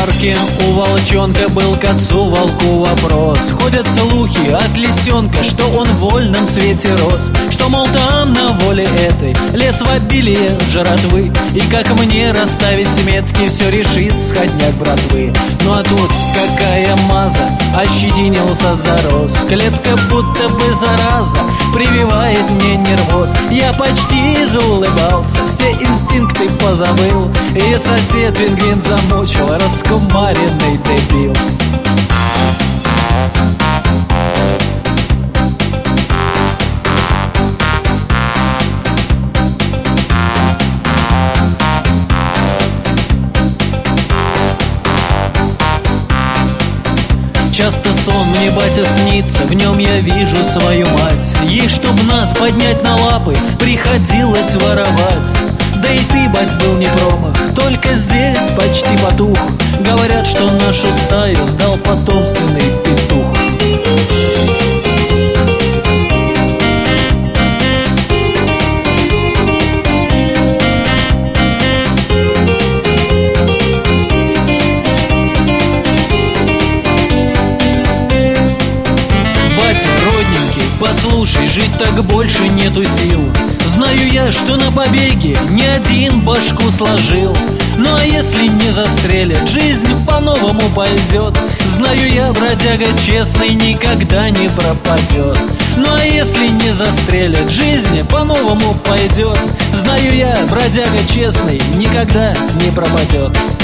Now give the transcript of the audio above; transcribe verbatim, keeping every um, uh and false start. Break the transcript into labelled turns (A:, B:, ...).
A: ярке у волчонка был к отцу волку вопрос. Ходят слухи от лисенка, что он в вольном свете рос, что, мол, там на воле этой лес в обилие жратвы, и как мне расставить метки, все решит сходняк братвы. Ну а тут какая маза, ощетинился зарос, клетка будто бы зараза прививает мне нервоз. Я почти заулыбался, все инстинкты позабыл, и сосед пингвин замучил, раскумаренный дебил. Часто сон мне, батя, снится, в нем я вижу свою мать. Ей, чтоб нас поднять на лапы, приходилось воровать. Да и ты, бать, был не промах, только здесь почти потух. Говорят, что нашу стаю сдал потомственный петух. Послушай, жить так больше нету сил. Знаю я, что на побеге ни один башку сложил. Ну а если не застрелят, жизнь по-новому пойдет. Знаю я, бродяга честный никогда не пропадет. Ну а если не застрелят, жизнь по-новому пойдет. Знаю я, бродяга честный никогда не пропадет.